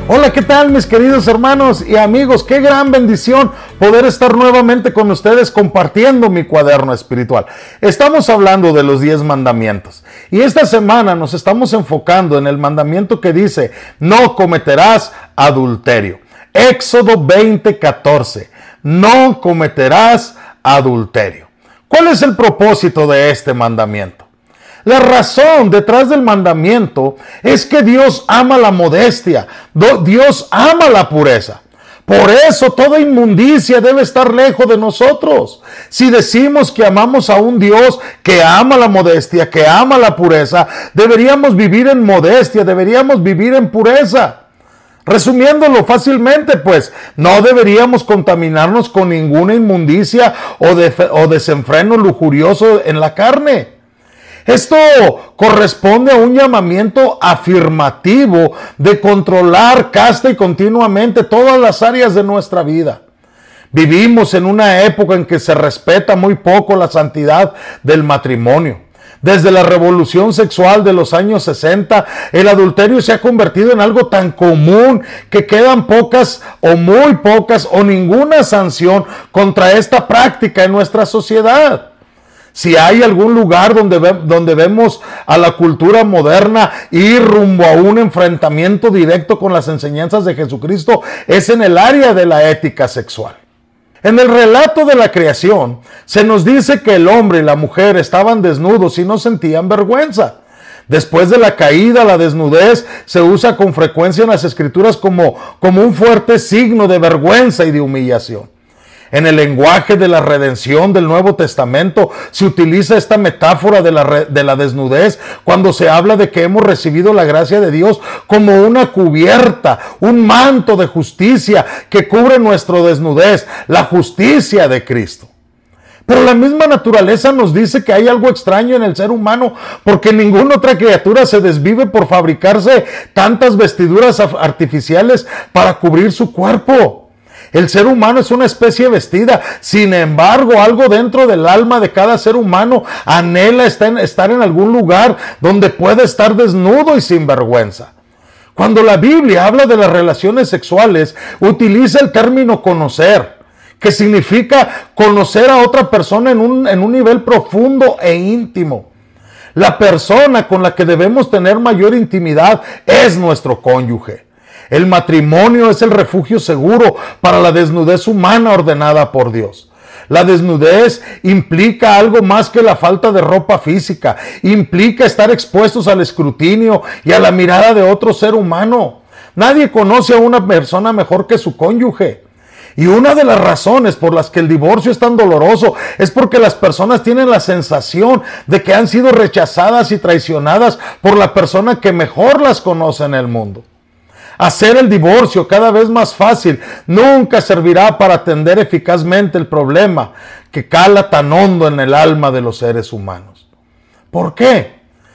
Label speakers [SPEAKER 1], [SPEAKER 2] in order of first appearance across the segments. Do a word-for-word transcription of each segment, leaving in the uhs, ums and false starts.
[SPEAKER 1] Hola, ¿qué tal mis queridos hermanos y amigos? Qué gran bendición poder estar nuevamente con ustedes compartiendo mi cuaderno espiritual. Estamos hablando de los diez mandamientos y esta semana nos estamos enfocando en el mandamiento que dice: no cometerás adulterio. Éxodo veinte, catorce. No cometerás adulterio. ¿Cuál es el propósito de este mandamiento? La razón detrás del mandamiento es que Dios ama la modestia, Dios ama la pureza. Por eso toda inmundicia debe estar lejos de nosotros. Si decimos que amamos a un Dios que ama la modestia, que ama la pureza, deberíamos vivir en modestia, deberíamos vivir en pureza. Resumiéndolo fácilmente, pues, no deberíamos contaminarnos con ninguna inmundicia o, de, o desenfreno lujurioso en la carne. Esto corresponde a un llamamiento afirmativo de controlar casta y continuamente todas las áreas de nuestra vida. Vivimos en una época en que se respeta muy poco la santidad del matrimonio. Desde la revolución sexual de los años sesenta, el adulterio se ha convertido en algo tan común que quedan pocas o muy pocas o ninguna sanción contra esta práctica en nuestra sociedad. Si hay algún lugar donde, ve, donde vemos a la cultura moderna ir rumbo a un enfrentamiento directo con las enseñanzas de Jesucristo, es en el área de la ética sexual. En el relato de la creación, se nos dice que el hombre y la mujer estaban desnudos y no sentían vergüenza. Después de la caída, la desnudez se usa con frecuencia en las Escrituras como, como un fuerte signo de vergüenza y de humillación. En el lenguaje de la redención del Nuevo Testamento se utiliza esta metáfora de la, de la desnudez cuando se habla de que hemos recibido la gracia de Dios como una cubierta, un manto de justicia que cubre nuestra desnudez, la justicia de Cristo. Pero la misma naturaleza nos dice que hay algo extraño en el ser humano, porque ninguna otra criatura se desvive por fabricarse tantas vestiduras artificiales para cubrir su cuerpo. El ser humano es una especie vestida. Sin embargo, algo dentro del alma de cada ser humano anhela estar en algún lugar donde pueda estar desnudo y sin vergüenza. Cuando la Biblia habla de las relaciones sexuales, utiliza el término conocer, que significa conocer a otra persona en un, en un nivel profundo e íntimo. La persona con la que debemos tener mayor intimidad es nuestro cónyuge. El matrimonio es el refugio seguro para la desnudez humana ordenada por Dios. La desnudez implica algo más que la falta de ropa física. Implica estar expuestos al escrutinio y a la mirada de otro ser humano. Nadie conoce a una persona mejor que su cónyuge. Y una de las razones por las que el divorcio es tan doloroso es porque las personas tienen la sensación de que han sido rechazadas y traicionadas por la persona que mejor las conoce en el mundo. Hacer el divorcio cada vez más fácil nunca servirá para atender eficazmente el problema que cala tan hondo en el alma de los seres humanos. ¿Por qué?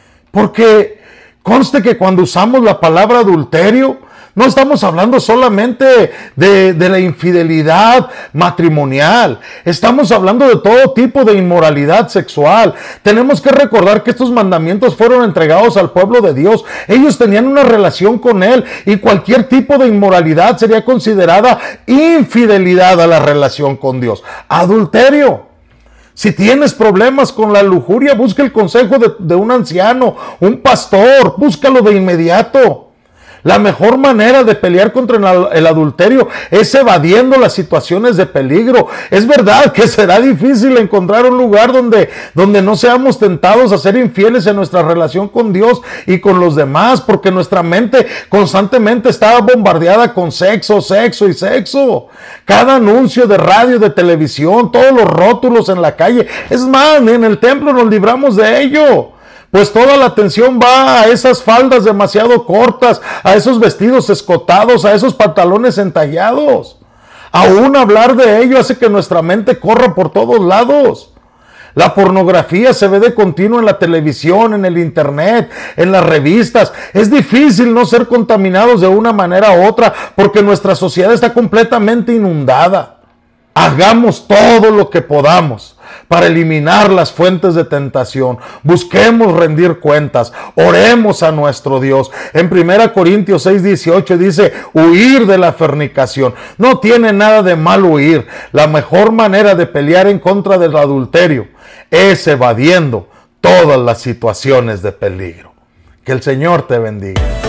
[SPEAKER 1] Porque conste que cuando usamos la palabra adulterio, no estamos hablando solamente de, de la infidelidad matrimonial. Estamos hablando de todo tipo de inmoralidad sexual. Tenemos que recordar que estos mandamientos fueron entregados al pueblo de Dios. Ellos tenían una relación con Él y cualquier tipo de inmoralidad sería considerada infidelidad a la relación con Dios. Adulterio. Si tienes problemas con la lujuria, busca el consejo de, de un anciano, un pastor. Búscalo de inmediato. La mejor manera de pelear contra el adulterio es evadiendo las situaciones de peligro. Es verdad que será difícil encontrar un lugar donde, donde no seamos tentados a ser infieles en nuestra relación con Dios y con los demás, porque nuestra mente constantemente está bombardeada con sexo, sexo y sexo. Cada anuncio de radio, de televisión, todos los rótulos en la calle. Es más, en el templo nos libramos de ello. Pues toda la atención va a esas faldas demasiado cortas, a esos vestidos escotados, a esos pantalones entallados. Aún hablar de ello hace que nuestra mente corra por todos lados. La pornografía se ve de continuo en la televisión, en el internet, en las revistas. Es difícil no ser contaminados de una manera u otra porque nuestra sociedad está completamente inundada. Hagamos todo lo que podamos para eliminar las fuentes de tentación. Busquemos rendir cuentas, oremos a nuestro Dios. En primera Corintios seis dieciocho dice, huir de la fornicación. No tiene nada de mal huir. La mejor manera de pelear en contra del adulterio es evadiendo todas las situaciones de peligro. Que el Señor te bendiga.